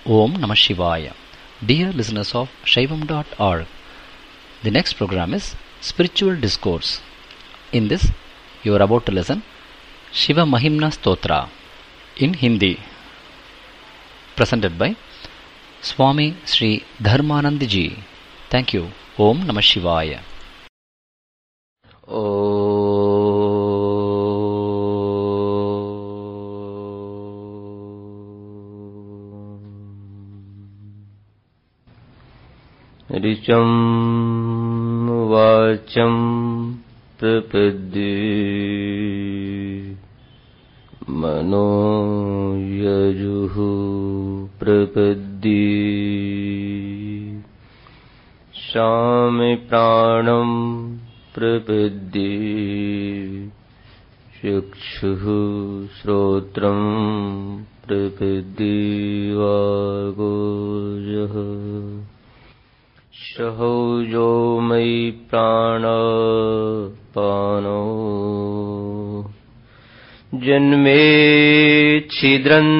Om Namah Shivaya. Dear listeners of Shaivam.org, the next program is Spiritual Discourse. In this, you are about to listen Shiva Mahimna Stotra in Hindi, presented by Swami Sri Dharmanand Ji. Thank you. Om Namah Shivaya. ऋचं वाचं प्रपद्ये मनो यजुः प्रपद्ये सामे प्राणं प्रपद्ये चक्षुः श्रोत्रं प्रपद्ये वागोजः सहौजो मयि प्राणपानो जन्मे छिद्रं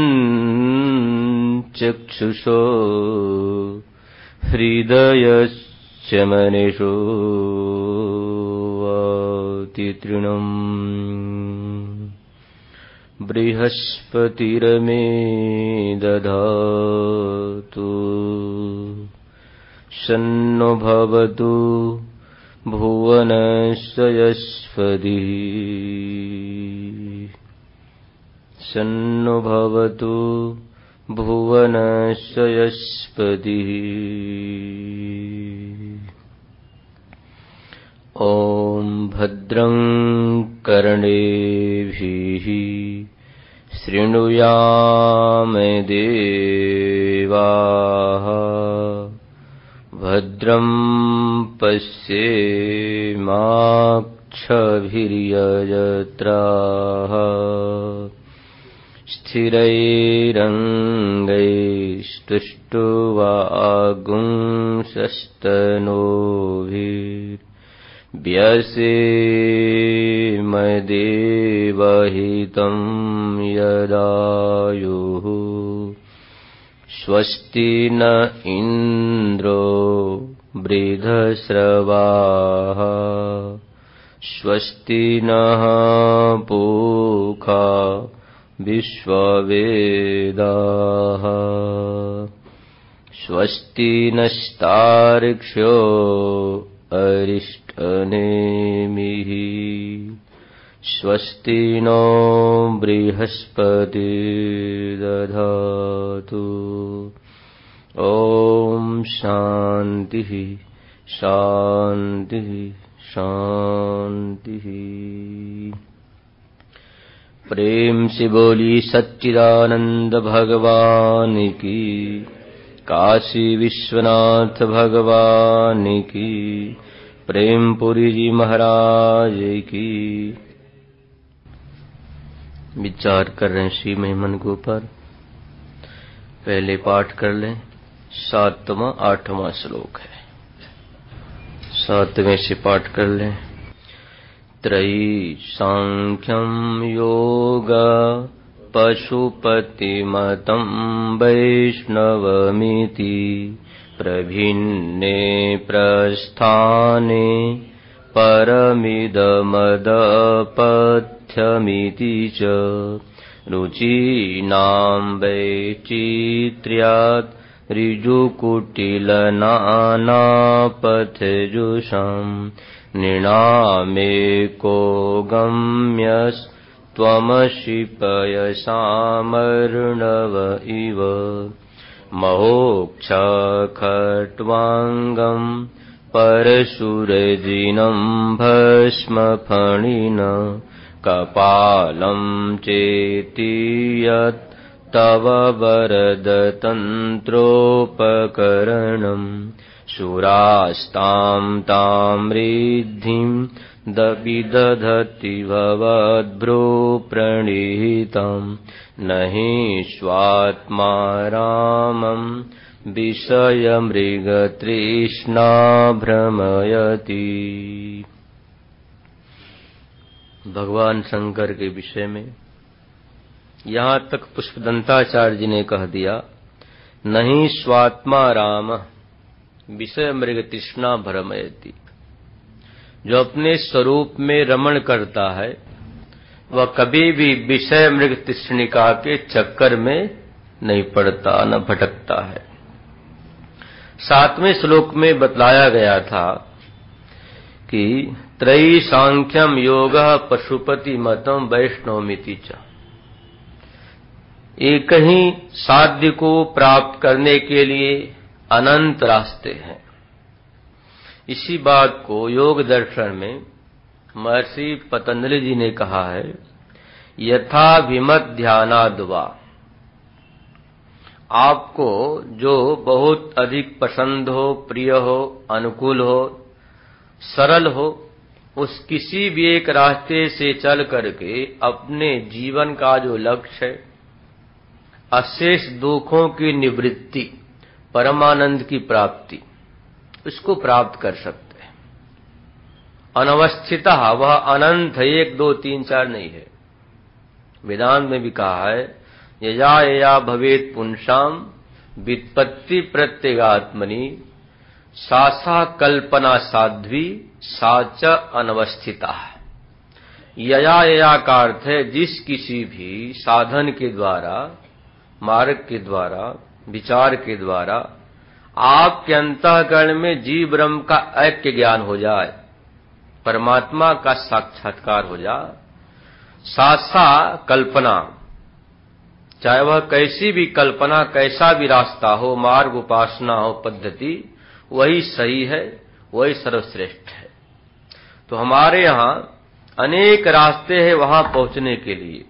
चक्षुषो हृदयश्च मनीषो वातितृणम् बृहस्पतिर्मे दधातु सन्नो भवतु भुवनस्य यस्पतिः सन्नो भवतु भुवनस्य यस्पतिः ॐ भद्रं कर्णेभिः शृणुयाम देवाः भद्रं पश्येमाक्षभिर्यजत्राः स्थिरैरङ्गैस्तुष्ट्वागुंसस्तनूभिर्व्यसेमदेवहितं यदायुः स्वस्ति न इन्द्रो वृद्धश्रवाः स्वस्ति नः पूषा विश्ववेदाः स्वस्ति नस्तार्क्ष्यो अरिष्टनेमिः स्वस्ति नो बृहस्पतिर्दधातु ॐ शान्तिः शान्तिः शान्तिः। प्रेम से बोली सच्चिदानंद भगवान की, काशी विश्वनाथ भगवान की, प्रेमपुरी जी महाराज की। विचार कर रहे हैं श्री महिमन के ऊपर। पहले पाठ कर लें। 7वां 8वां श्लोक है। 7वें से पाठ कर लें। त्रयी सांख्यं योग पशुपतिमतं वैष्णवमिति प्रभिन्ने प्रस्थाने परमिदमदपथ्यमिति च रुचीनां वैचित्र्यात् ऋजुकुटिलनानापथजुषाम् नृणामेको गम्यस्त्वमसि पयसामर्णव इव महोक्षखट्वाङ्गम् परशुरजिनं भस्मफणिन कपालं चेति यत् तव वरदतन्त्रोपकरणम् शूरास्तां तां रिद्धिं विदधति भवद्भ्रो प्रणीतं न हि स्वात्मा रामं विषयमृगतृष्णा भ्रमयति। भगवान शंकर के विषय में यहाँ तक पुष्पदंताचार्य जी ने कह दिया नहीं स्वात्मा राम विषय मृग तृष्णा भ्रमयति। जो अपने स्वरूप में रमण करता है वह कभी भी विषय मृग तृष्णिका के चक्कर में नहीं पड़ता, न भटकता है। 7वें श्लोक में बतलाया गया था कि त्रयी सांख्यम योगः पशुपति मतम वैष्णवमिति च। एक ही साध्य को प्राप्त करने के लिए अनंत रास्ते हैं। इसी बात को योग दर्शन में महर्षि पतंजलि जी ने कहा है, यथा विमत ध्यानाद्वा। आपको जो बहुत अधिक पसंद हो, प्रिय हो, अनुकूल हो, सरल हो, उस किसी भी एक रास्ते से चल करके अपने जीवन का जो लक्ष्य है, अशेष दुखों की निवृत्ति, परमानंद की प्राप्ति, उसको प्राप्त कर सकते हैं। अनवस्थितः, वह अनंत है, 1 2 3 4 नहीं है। वेदांत में भी कहा है, यया यया भवेत पुंसाम व्युत्पत्ति प्रत्यगात्मनि सा सा कल्पना साध्वी सा च अनवस्थिता। यया यया का अर्थ है जिस किसी भी साधन के द्वारा, मार्ग के द्वारा, विचार के द्वारा आपके अंतःकरण में जीव ब्रह्म का ऐक्य ज्ञान हो जाए, परमात्मा का साक्षात्कार हो जाए, सा कल्पना, चाहे वह कैसी भी कल्पना, कैसा भी रास्ता हो, मार्ग, उपासना हो, पद्धति, वही सही है, वही सर्वश्रेष्ठ है। तो हमारे यहाँ अनेक रास्ते हैं वहां पहुंचने के लिए।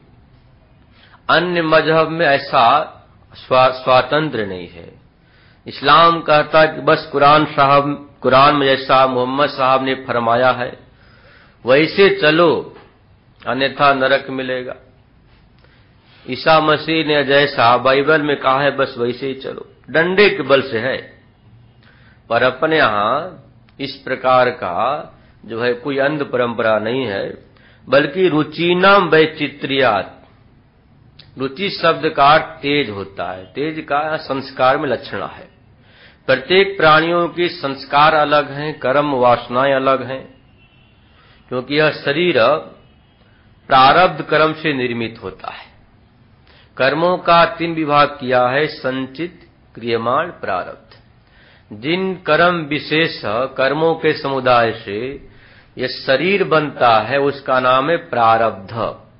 अन्य मजहब में ऐसा स्वातंत्र नहीं है। इस्लाम कहता है कि बस कुरान में जैसा मोहम्मद साहब ने फरमाया है वैसे चलो, अन्यथा नरक मिलेगा। ईसा मसीह ने जैसा बाइबल में कहा है बस वैसे ही चलो, डंडे के बल से है। पर अपने यहाँ इस प्रकार का जो है कोई अंध परंपरा नहीं है, बल्कि रुचिनाम वैचित्र्यात्। रुचि शब्द का तेज होता है, तेज का संस्कार में लक्षण है। प्रत्येक प्राणियों के संस्कार अलग हैं, कर्म वासनाएं अलग हैं, क्योंकि यह शरीर प्रारब्ध कर्म से निर्मित होता है। कर्मों का 3 विभाग किया है, संचित, क्रियमाण, प्रारब्ध। जिन कर्म विशेष कर्मों के समुदाय से यह शरीर बनता है उसका नाम है प्रारब्ध।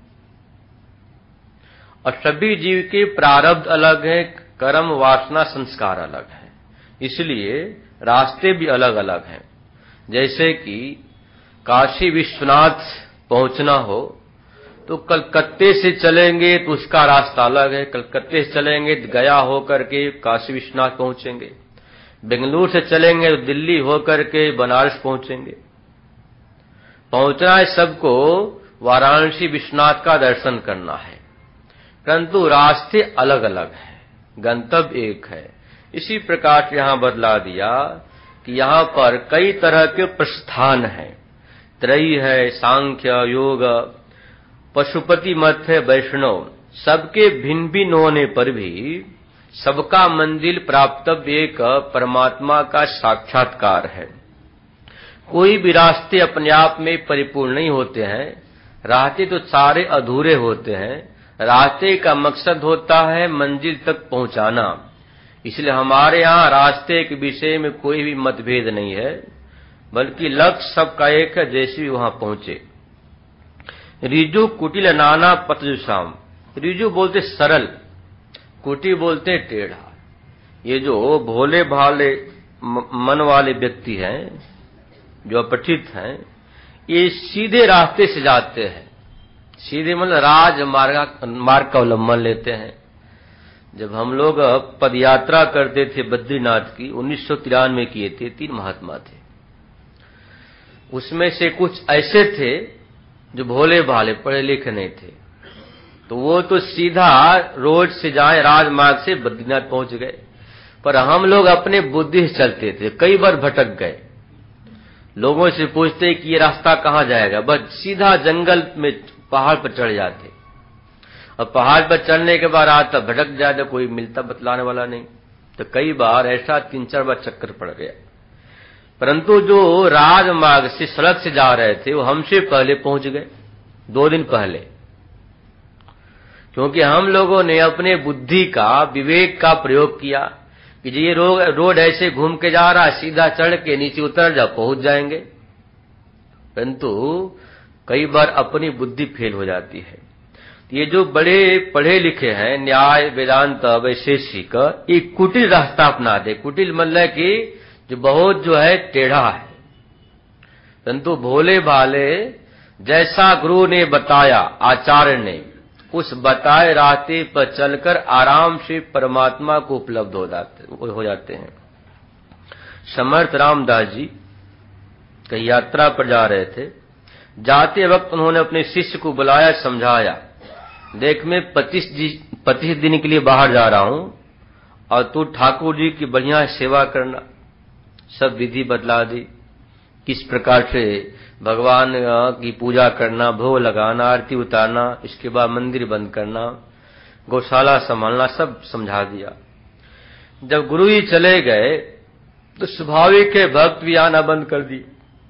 और सभी जीव के प्रारब्ध अलग है, कर्म, वासना, संस्कार अलग है, इसलिए रास्ते भी अलग अलग हैं। जैसे कि काशी विश्वनाथ पहुंचना हो तो कलकत्ते से चलेंगे तो उसका रास्ता अलग है, कलकत्ते से चलेंगे तो गया होकर के काशी विश्वनाथ पहुंचेंगे, बेंगलुरु से चलेंगे तो दिल्ली होकर के बनारस पहुंचेंगे। पहुंचना है सबको, वाराणसी विश्वनाथ का दर्शन करना है, परंतु रास्ते अलग अलग हैं, गंतव्य एक है। इसी प्रकार से यहां बदला दिया कि यहां पर कई तरह के प्रस्थान हैं। त्रयी है, सांख्य, योग, पशुपति मत है, वैष्णव। सबके भिन्न भिन्न होने पर भी सबका मंजिल प्राप्तव्य एक परमात्मा का साक्षात्कार है। कोई भी रास्ते अपने आप में परिपूर्ण नहीं होते हैं, रास्ते तो सारे अधूरे होते हैं। रास्ते का मकसद होता है मंजिल तक पहुंचाना। इसलिए हमारे यहाँ रास्ते के विषय में कोई भी मतभेद नहीं है, बल्कि लक्ष्य सबका एक है, जैसे भी वहां पहुंचे। रिजु कुटिल नाना पतजुषाम। रिजु बोलते सरल, कुटी बोलते टेढ़ा। ये जो भोले भाले मन वाले व्यक्ति हैं, जो अपठित हैं, ये सीधे रास्ते से जाते हैं। सीधे मतलब मार्ग का अवलंबन लेते हैं। जब हम लोग पदयात्रा करते थे बद्रीनाथ की, 1993 किए थे, 3 महात्मा थे। उसमें से कुछ ऐसे थे जो भोले भाले पढ़े लिखे नहीं थे, तो वो तो सीधा रोड से जाए, राजमार्ग से बद्रीनाथ पहुंच गए। पर हम लोग अपने बुद्धि से चलते थे, कई बार भटक गए। लोगों से पूछते कि ये रास्ता कहाँ जाएगा, बस सीधा जंगल में पहाड़ पर चढ़ जाते, और पहाड़ पर चढ़ने के बाद रास्ता भटक जाते, कोई मिलता बतलाने वाला नहीं। तो कई बार ऐसा 3-4 बार चक्कर पड़ गया, परंतु जो राजमार्ग से सड़क से जा रहे थे वो हमसे पहले पहुंच गए, 2 दिन पहले। क्योंकि हम लोगों ने अपने बुद्धि का, विवेक का प्रयोग किया कि ये रोड ऐसे घूम के जा रहा है, सीधा चढ़ के नीचे उतर जा, पहुंच जाएंगे। परंतु कई बार अपनी बुद्धि फेल हो जाती है। ये जो बड़े पढ़े लिखे हैं, न्याय वेदांत वैशेषिक, एक कुटिल रास्ता अपना दे। कुटिल मतलब कि जो बहुत जो है टेढ़ा है, परंतु भोले भाले जैसा गुरु ने बताया, आचार्य ने, उस बताए रास्ते पर चलकर आराम से परमात्मा को उपलब्ध हो जाते हैं। समर्थ रामदास जी कई यात्रा पर जा रहे थे। जाते वक्त उन्होंने अपने शिष्य को बुलाया, समझाया, देख मैं 25 दिन के लिए बाहर जा रहा हूं और तू ठाकुर जी की बढ़िया सेवा करना। सब विधि बतला दी, किस प्रकार से भगवान की पूजा करना, भोग लगाना, आरती उतारना, इसके बाद मंदिर बंद करना, गौशाला संभालना, सब समझा दिया। जब गुरु जी चले गए तो स्वाभाविक है भक्त भी आना बंद कर दी।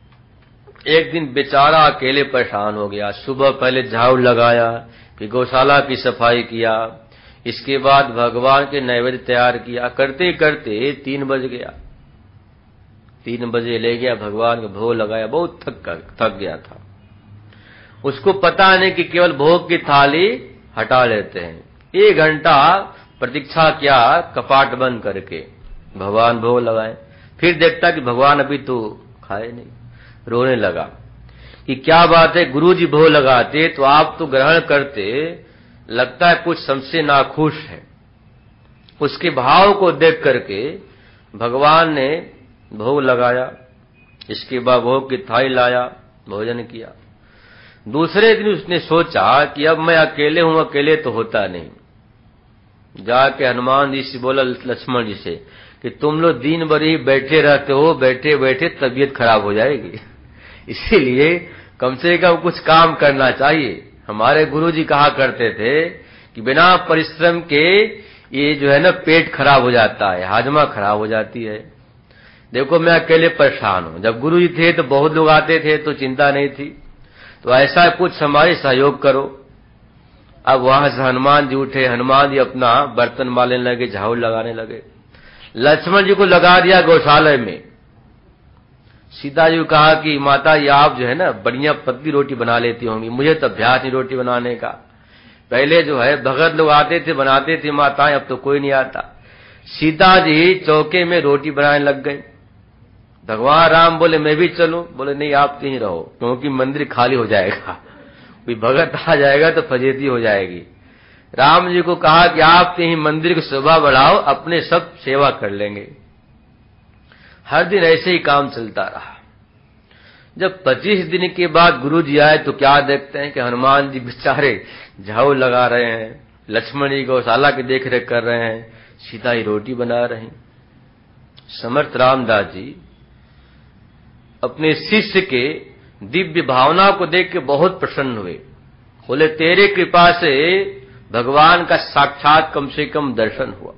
एक दिन बेचारा अकेले परेशान हो गया। सुबह पहले झाड़ू लगाया, फिर गौशाला की सफाई किया, इसके बाद भगवान के नैवेद्य तैयार किया। करते करते 3 बज गया। 3 बजे ले गया, भगवान का भोग लगाया, बहुत थक गया था। उसको पता नहीं कि केवल भोग की थाली हटा लेते हैं। 1 घंटा प्रतीक्षा किया कपाट बंद करके, भगवान भोग लगाए। फिर देखता कि भगवान अभी तो खाए नहीं। रोने लगा कि क्या बात है, गुरुजी भोग लगाते तो आप तो ग्रहण करते, लगता है कुछ हमसे नाखुश है। उसके भाव को देख करके भगवान ने भोग लगाया, इसके बाद भोग की थाली लाया, भोजन किया। दूसरे दिन उसने सोचा कि अब मैं अकेले हूं, अकेले तो होता नहीं। जाके हनुमान जी से बोला, लक्ष्मण जी से, कि तुम लोग दिन भर ही बैठे रहते हो, बैठे बैठे तबीयत खराब हो जाएगी, इसीलिए कम से कम कुछ काम करना चाहिए। हमारे गुरुजी कहा करते थे कि बिना परिश्रम के ये जो है ना पेट खराब हो जाता है, हाजमा खराब हो जाती है। देखो मैं अकेले परेशान हूं, जब गुरु जी थे तो बहुत लोग आते थे तो चिंता नहीं थी, तो ऐसा कुछ हमारे सहयोग करो। अब वहां से हनुमान जी उठे, हनुमान जी अपना बर्तन मारने लगे, झाड़ू लगाने लगे। लक्ष्मण जी को लगा दिया गौशाला में। सीता जी को कहा कि माता ये आप जो है ना बढ़िया पतली रोटी बना लेती होंगी, मुझे तो अभ्यास नहीं रोटी बनाने का। पहले जो है भगत लोग आते थे, बनाते थे माताएं, अब तो कोई नहीं आता। सीता जी चौके में रोटी बनाने लग गई। भगवान राम बोले मैं भी चलूं, बोले नहीं आप यहीं रहो, क्योंकि मंदिर खाली हो जाएगा, कोई भगत आ जाएगा तो फजीती हो जाएगी। राम जी को कहा कि आप यहीं मंदिर की शोभा बढ़ाओ, अपने सब सेवा कर लेंगे। हर दिन ऐसे ही काम चलता रहा। जब 25 दिन के बाद गुरु जी आए तो क्या देखते हैं कि हनुमान जी बेचारे झाड़ू लगा रहे हैं, लक्ष्मण जी गौशाला की देखरेख कर रहे हैं, सीता ही रोटी बना रही। समर्थ रामदास जी अपने शिष्य के दिव्य भावना को देख के बहुत प्रसन्न हुए। बोले तेरे कृपा से भगवान का साक्षात कम से कम दर्शन हुआ।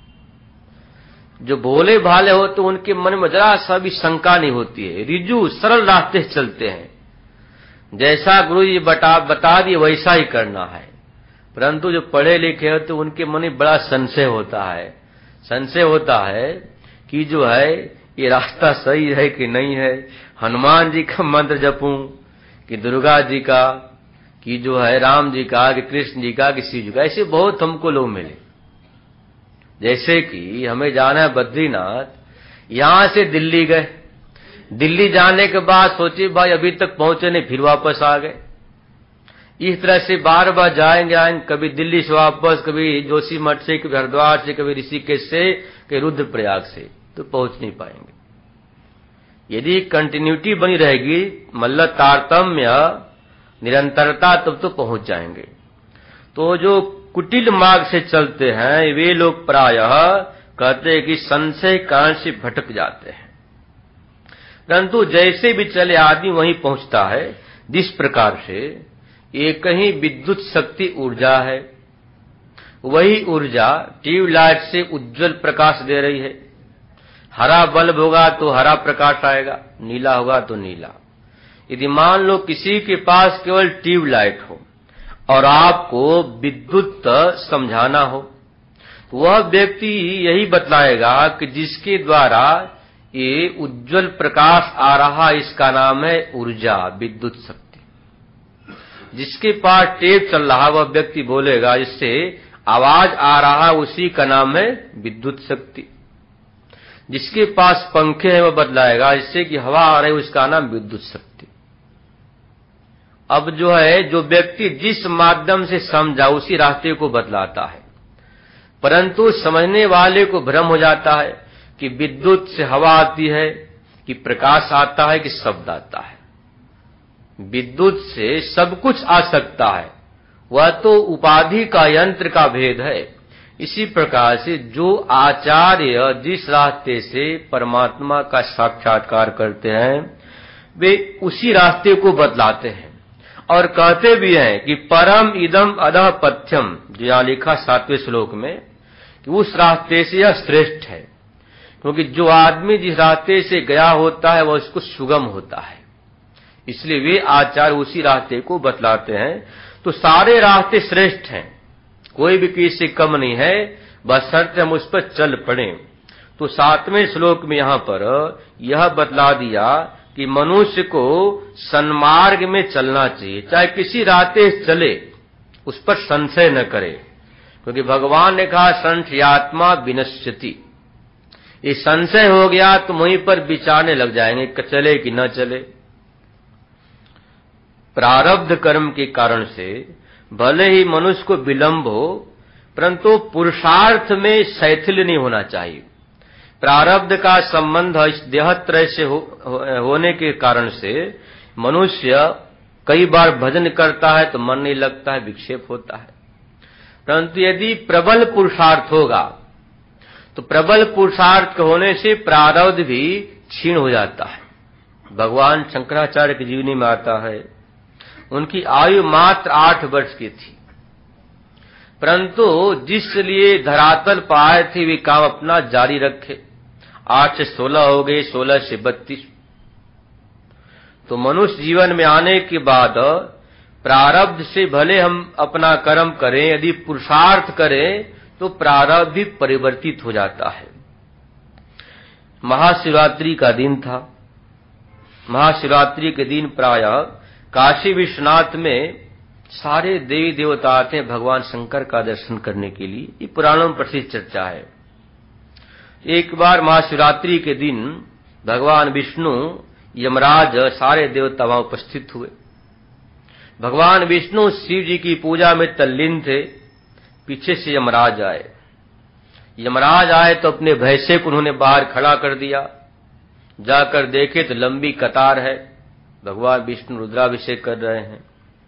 जो भोले भाले हो तो उनके मन में जरा सा भी शंका नहीं होती है, रिजू सरल रास्ते चलते हैं। जैसा गुरु जी बता दिए वैसा ही करना है। परंतु जो पढ़े लिखे हो तो उनके मन में बड़ा संशय होता है। संशय होता है कि जो है ये रास्ता सही है कि नहीं है, हनुमान जी का मंत्र जपूं कि दुर्गा जी का, कि जो है राम जी का, कि कृष्ण जी का, कि शिव जी का। ऐसे बहुत हमको लोग मिले। जैसे कि हमें जाना है बद्रीनाथ, यहां से दिल्ली गए, दिल्ली जाने के बाद सोचे भाई अभी तक पहुंचे नहीं, फिर वापस आ गए। इस तरह से बार बार जाएंगे, कभी दिल्ली से वापस, कभी जोशीमठ से, कभी हरिद्वार से, कभी ऋषिकेश से, कभी रुद्रप्रयाग से, तो पहुंच नहीं पाएंगे। यदि कंटिन्यूटी बनी रहेगी, मतलब तारतम्य निरंतरता, तब तो पहुंच जाएंगे। तो जो कुटिल मार्ग से चलते हैं वे लोग प्रायः कहते हैं कि संशय कारण से भटक जाते हैं। परंतु जैसे भी चले आदमी वहीं पहुंचता है। जिस प्रकार से एक ही विद्युत शक्ति ऊर्जा है, वही ऊर्जा ट्यूबलाइट से उज्जवल प्रकाश दे रही है। हरा बल्ब होगा तो हरा प्रकाश आएगा, नीला होगा तो नीला। यदि मान लो किसी के पास केवल ट्यूबलाइट हो और आपको विद्युत समझाना हो, तो वह व्यक्ति यही बतलाएगा कि जिसके द्वारा ये उज्जवल प्रकाश आ रहा, इसका नाम है ऊर्जा, विद्युत शक्ति। जिसके पास टेप चल रहा वह व्यक्ति बोलेगा जिससे आवाज आ रहा, उसी का नाम है विद्युत शक्ति। जिसके पास पंखे हैं वह बतलाएगा जिससे कि हवा आ रही, उसका नाम विद्युत शक्ति। अब जो है, जो व्यक्ति जिस माध्यम से समझा उसी रास्ते को बतलाता है, परंतु समझने वाले को भ्रम हो जाता है कि विद्युत से हवा आती है, कि प्रकाश आता है, कि शब्द आता है। विद्युत से सब कुछ आ सकता है, वह तो उपाधि का, यंत्र का भेद है। इसी प्रकार से जो आचार्य जिस रास्ते से परमात्मा का साक्षात्कार करते हैं, वे उसी रास्ते को बतलाते हैं और कहते भी हैं कि परम इदम अधः पथ्यम, जो यहां लिखा 7वें श्लोक में, कि उस रास्ते से यह श्रेष्ठ है। क्योंकि जो आदमी जिस रास्ते से गया होता है वह उसको सुगम होता है, इसलिए वे आचार्य उसी रास्ते को बतलाते हैं। तो सारे रास्ते श्रेष्ठ हैं, कोई भी किसी से कम नहीं है, बशर्ते हम उस पर चल पड़े। तो 7वें श्लोक में यहां पर यह बतला दिया कि मनुष्य को सन्मार्ग में चलना चाहिए, चाहे किसी रास्ते से चले उस पर संशय न करे, क्योंकि भगवान ने कहा संशयात्मा विनश्यति। ये संशय हो गया तो वहीं पर विचारने लग जाएंगे कि चले कि न चले। प्रारब्ध कर्म के कारण से भले ही मनुष्य को विलंब हो, परंतु पुरुषार्थ में शैथिल्य नहीं होना चाहिए। प्रारब्ध का संबंध इस देहत्रय से होने के कारण से मनुष्य कई बार भजन करता है तो मन नहीं लगता है, विक्षेप होता है। परंतु यदि प्रबल पुरुषार्थ होगा तो प्रबल पुरुषार्थ होने से प्रारब्ध भी क्षीण हो जाता है। भगवान शंकराचार्य की जीवनी में आता है, उनकी आयु मात्र 8 वर्ष की थी, परंतु जिस लिए धरातल पाए थे वे काम अपना जारी रखे। 8 से 16 हो गए, 16 से 32। तो मनुष्य जीवन में आने के बाद प्रारब्ध से भले हम अपना कर्म करें, यदि पुरुषार्थ करें तो प्रारब्ध भी परिवर्तित हो जाता है। महाशिवरात्रि का दिन था। महाशिवरात्रि के दिन प्रायः काशी विश्वनाथ में सारे देवी देवता आते हैं भगवान शंकर का दर्शन करने के लिए। ये पुराणों में प्रसिद्ध चर्चा है। एक बार महाशिवरात्रि के दिन भगवान विष्णु, यमराज, सारे देवता वहां उपस्थित हुए। भगवान विष्णु शिव जी की पूजा में तल्लीन थे। पीछे से यमराज आए। यमराज आए तो अपने भैंसे को उन्होंने बाहर खड़ा कर दिया। जाकर देखे तो लंबी कतार है, भगवान विष्णु रुद्राभिषेक कर रहे हैं।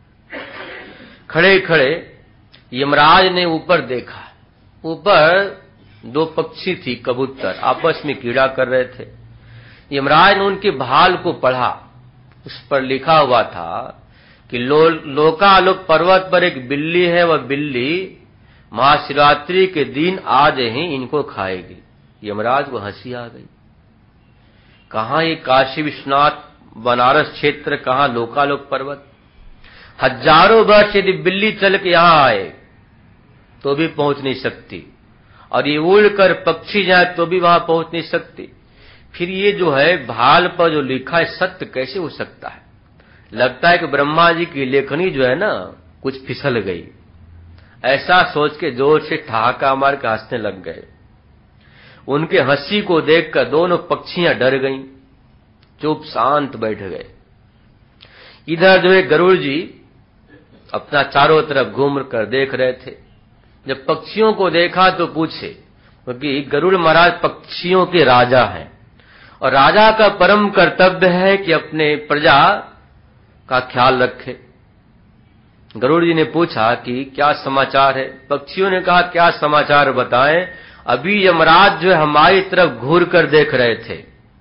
खड़े खड़े यमराज ने ऊपर देखा। ऊपर 2 पक्षी थी, कबूतर, आपस में कीड़ा कर रहे थे। यमराज ने उनके भाल को पढ़ा। उस पर लिखा हुआ था कि लोकालोक पर्वत पर एक बिल्ली है, वह बिल्ली महाशिवरात्रि के दिन आज ही इनको खाएगी। यमराज को हंसी आ गई। कहां ये काशी विश्वनाथ बनारस क्षेत्र, कहां लोकालोक पर्वत। हजारों वर्ष यदि बिल्ली चल के यहां आए तो भी पहुंच नहीं सकती, और ये उड़कर पक्षी जाए तो भी वहां पहुंच नहीं सकती। फिर ये जो है भाल पर जो लिखा है सत्य कैसे हो सकता है। लगता है कि ब्रह्मा जी की लेखनी जो है ना कुछ फिसल गई। ऐसा सोच के जोर से ठहाका मार के हंसने लग गए। उनके हंसी को देखकर दोनों पक्षियां डर गईं, चुप शांत बैठ गए। इधर जो है गरुड़ जी अपना चारों तरफ घूम कर देख रहे थे। जब पक्षियों को देखा तो पूछे, क्योंकि गरुड़ महाराज पक्षियों के राजा हैं और राजा का परम कर्तव्य है कि अपने प्रजा का ख्याल रखे। गरुड़ जी ने पूछा कि क्या समाचार है। पक्षियों ने कहा क्या समाचार बताएं, अभी यमराज जो है हमारी तरफ घूर कर देख रहे थे।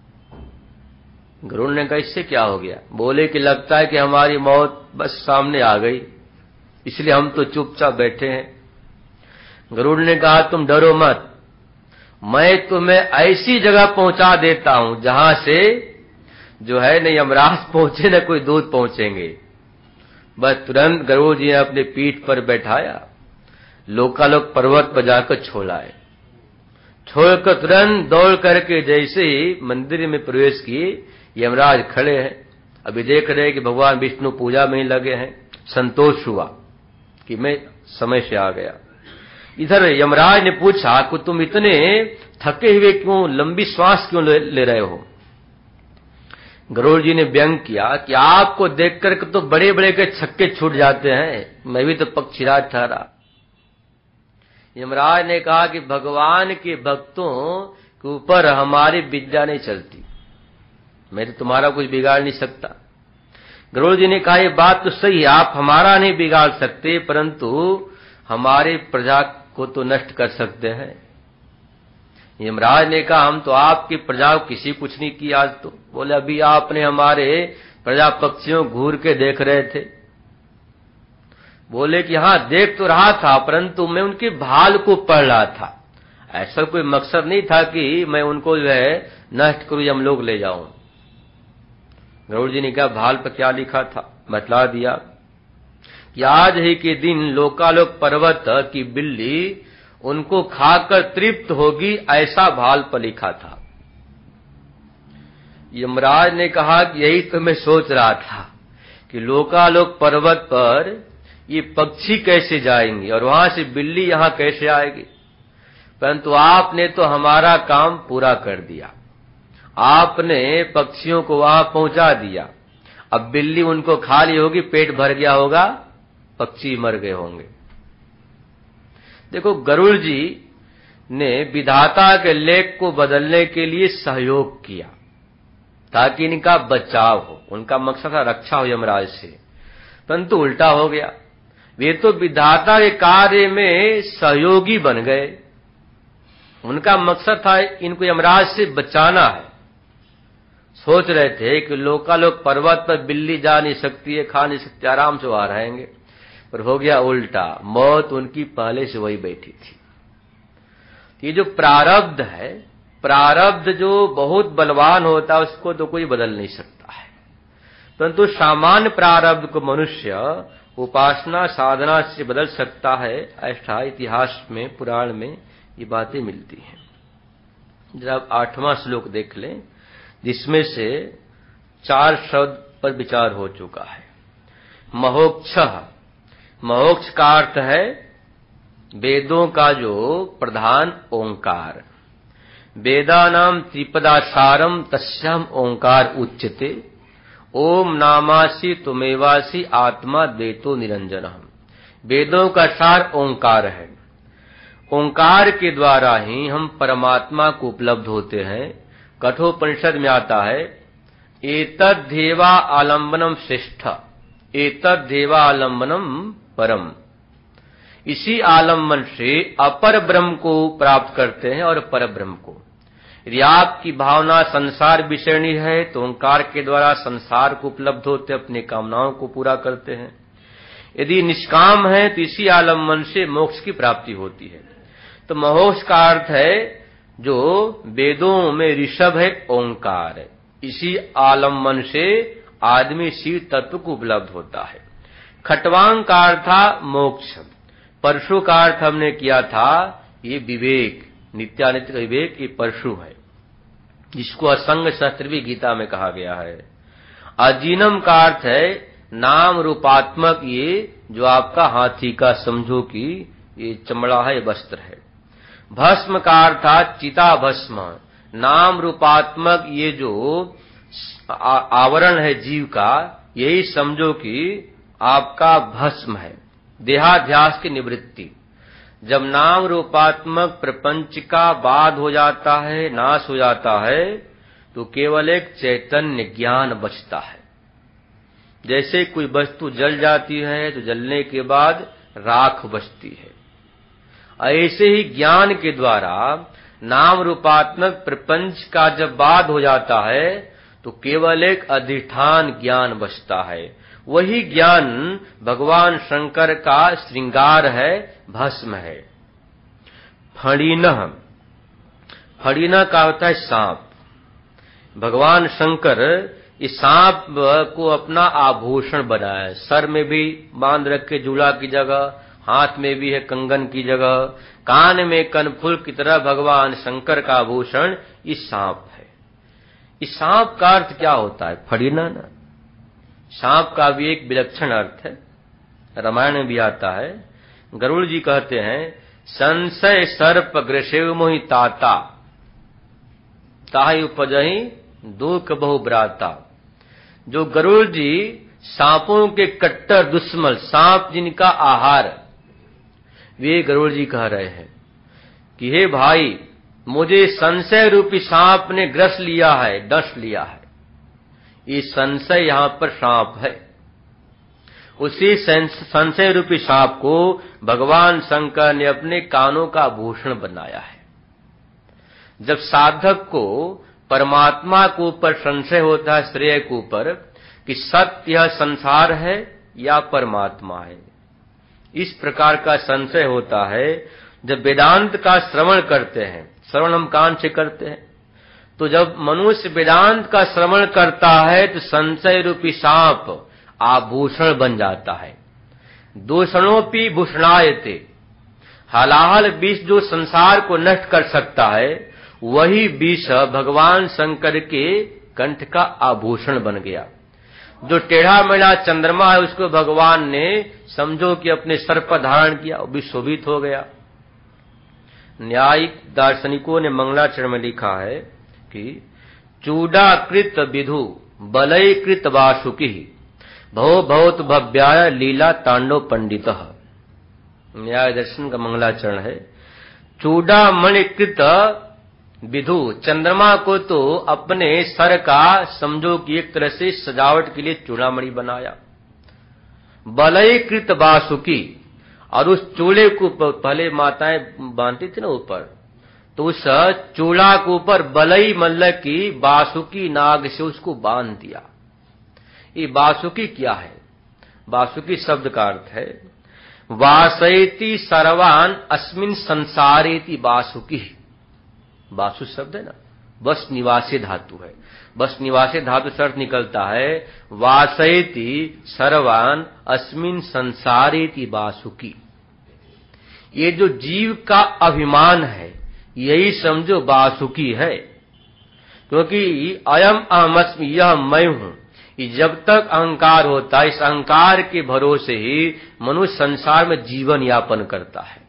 गरुड़ ने कहा इससे क्या हो गया। बोले कि लगता है कि हमारी मौत बस सामने आ गई, इसलिए हम तो चुपचाप बैठे हैं। गरुड़ ने कहा तुम डरो मत, मैं तुम्हें ऐसी जगह पहुंचा देता हूं जहां से जो है न यमराज पहुंचे न कोई दूत पहुंचेंगे। बस तुरंत गरुड़ जी ने अपने पीठ पर बैठाया, लोकालोक पर्वत पर जाकर छोड़ाए। छोड़कर तुरंत दौड़ करके जैसे ही मंदिर में प्रवेश किए, यमराज खड़े हैं। अभी देख रहे हैं कि भगवान विष्णु पूजा में ही लगे हैं। संतोष हुआ कि मैं समय से आ गया। इधर यमराज ने पूछा कि तुम इतने थके हुए क्यों, लंबी श्वास क्यों ले रहे हो? गरुड़ जी ने व्यंग किया कि आपको देखकर तो बड़े बड़े के छक्के छूट जाते हैं, मैं भी तो पक्षीराज ठहरा। यमराज ने कहा कि भगवान के भक्तों के ऊपर हमारी विद्या नहीं चलती, मैं तो तुम्हारा कुछ बिगाड़ नहीं सकता। गरुड़ जी ने कहा ये बात तो सही है, आप हमारा नहीं बिगाड़ सकते, परंतु हमारे प्रजा को तो नष्ट कर सकते हैं। यमराज ने कहा हम तो आपकी प्रजा को किसी कुछ नहीं किया आज तो। बोले अभी आपने हमारे प्रजा पक्षियों घूर के देख रहे थे। बोले कि हाँ देख तो रहा था, परंतु मैं उनके भाल को पढ़ रहा था, ऐसा कोई मकसद नहीं था कि मैं उनको जो है नष्ट करूं, हम लोग ले जाऊं। गरुड़ जी ने कहा भाल पर क्या लिखा था, बतला दिया कि आज ही के दिन लोकालोक पर्वत की बिल्ली उनको खाकर तृप्त होगी, ऐसा भाल पर लिखा था। यमराज ने कहा कि यही तो मैं सोच रहा था कि लोकालोक पर्वत पर ये पक्षी कैसे जाएंगे और वहां से बिल्ली यहां कैसे आएगी, परंतु आपने तो हमारा काम पूरा कर दिया। आपने पक्षियों को वहां पहुंचा दिया, अब बिल्ली उनको खा ली होगी, पेट भर गया होगा, पक्षी मर गए होंगे। देखो गरुड़ जी ने विधाता के लेख को बदलने के लिए सहयोग किया ताकि इनका बचाव हो, उनका मकसद था रक्षा हो यमराज से, परंतु उल्टा हो गया। वे तो विधाता के कार्य में सहयोगी बन गए, उनका मकसद था इनको यमराज से बचाना है। सोच रहे थे कि लोकालोक पर्वत पर बिल्ली जा नहीं सकती है, खा नहीं सकती, आराम से वहां रहेंगे, पर हो गया उल्टा, मौत उनकी पहले से वही बैठी थी। ये जो प्रारब्ध है, प्रारब्ध जो बहुत बलवान होता है उसको तो कोई बदल नहीं सकता है, परंतु सामान्य प्रारब्ध को मनुष्य उपासना साधना से बदल सकता है। ऐसा इतिहास में पुराण में ये बातें मिलती हैं। जरा आप 8वां श्लोक देख लें, जिसमें से 4 शब्द पर विचार हो चुका है। महोक्षः, मोक्ष का अर्थ है वेदों का जो प्रधान ओंकार। वेदानाम त्रिपदासारम तस्याम ओंकार उच्यते, ओम नामासि तुमेवासि आत्मा द्वैतो निरंजनः। वेदों का सार ओंकार है, ओंकार के द्वारा ही हम परमात्मा को उपलब्ध होते हैं। कठोपनिषद में आता है एतद् देवा आलम्बनम श्रेष्ठ, एतद् देवा आलम्बनम परम। इसी आलम्बन से अपर ब्रह्म को प्राप्त करते हैं और पर ब्रह्म को। यदि आपकी भावना संसार विषयणी है तो ओंकार के द्वारा संसार को उपलब्ध होते, अपनी कामनाओं को पूरा करते हैं। यदि निष्काम है तो इसी आलम्बन से मोक्ष की प्राप्ति होती है। तो मोक्ष का अर्थ है जो वेदों में ऋषभ है ओंकार है, इसी आलम्बन से आदमी शिव तत्व को उपलब्ध होता है। खट्वांग का अर्थ था मोक्ष, परशु का अर्थ हमने किया था ये विवेक, नित्यानित्य का विवेक, ये परशु है, जिसको असंग शस्त्र भी गीता में कहा गया है। अजीनम का अर्थ है नाम रूपात्मक, ये जो आपका हाथी का समझो कि ये चमड़ा है, वस्त्र है। भस्म का अर्थ था चिता भस्म, नाम रूपात्मक ये जो आवरण है जीव का, यही समझो कि आपका भस्म है, देहाध्यास की निवृत्ति। जब नाम रूपात्मक प्रपंच का बाध हो जाता है, नाश हो जाता है, तो केवल एक चैतन्य ज्ञान बचता है। जैसे कोई वस्तु जल जाती है तो जलने के बाद राख बचती है, ऐसे ही ज्ञान के द्वारा नाम रूपात्मक प्रपंच का जब बाध हो जाता है तो केवल एक अधिष्ठान ज्ञान बचता है। वही ज्ञान भगवान शंकर का श्रृंगार है, भस्म है। फणिनः, फणिना का होता है सांप। भगवान शंकर इस सांप को अपना आभूषण बनाया, सर में भी बांध रखे जूड़ा की जगह, हाथ में भी है कंगन की जगह, कान में कनफुल की तरह भगवान शंकर का आभूषण इस सांप है। इस सांप का अर्थ क्या होता है? फणिना ना। सांप का भी एक विलक्षण अर्थ है, रामायण में भी आता है। गरुड़ जी कहते हैं, संशय सर्प ग्रसेव मोहि ताता, ताहि उपजहि दुख बहु ब्राता। जो गरुड़ जी सांपों के कट्टर दुश्मन, सांप जिनका आहार, वे गरुड़ जी कह रहे हैं कि हे भाई, मुझे संशय रूपी सांप ने ग्रस लिया है, डस लिया है। ये संशय यहां पर सांप है। उसी संशय रूपी सांप को भगवान शंकर ने अपने कानों का आभूषण बनाया है। जब साधक को परमात्मा के ऊपर संशय होता है, श्रेय के ऊपर, कि सत्य यह संसार है या परमात्मा है, इस प्रकार का संशय होता है। जब वेदांत का श्रवण करते हैं, श्रवण हम कान से करते हैं, तो जब मनुष्य वेदांत का श्रवण करता है तो संशय रूपी सांप आभूषण बन जाता है। दूषणोपि भूषणायते, हलाहल विष जो संसार को नष्ट कर सकता है, वही विष भगवान शंकर के कंठ का आभूषण बन गया। जो टेढ़ा मेढ़ा चंद्रमा है, उसको भगवान ने समझो कि अपने सर पर धारण किया, वो भी शोभित हो गया। न्यायिक दार्शनिकों ने मंगलाचरण में लिखा है कि चूडाकृत विधु बलयकृत वासुकी भव भवत भव्याय लीला तांडव पंडितः। न्याय दर्शन का मंगलाचरण है। चूड़ामणिकृत विधु, चंद्रमा को तो अपने सर का समझो कि एक तरह से सजावट के लिए चूड़ामणि बनाया। बलयकृत वासुकी, और उस चूड़े को पहले माताएं बांधती थी ना ऊपर, तो उस चूड़ा के ऊपर बलई मल्ल की बासुकी नाग से उसको बांध दिया। ये बासुकी क्या है? बासुकी शब्द का अर्थ है वासयति सर्वान अस्मिन संसारेति बासुकी। बासु शब्द है ना, बस निवासी धातु है। बस निवासी धातु से अर्थ निकलता है वासयति सर्वान अस्मिन संसारेति बासुकी। ये जो जीव का अभिमान है, यही समझो बासुकी है। क्योंकि अयम अहमस्मि, यह मैं हूं, जब तक अहंकार होता है, इस अहंकार के भरोसे ही मनुष्य संसार में जीवन यापन करता है।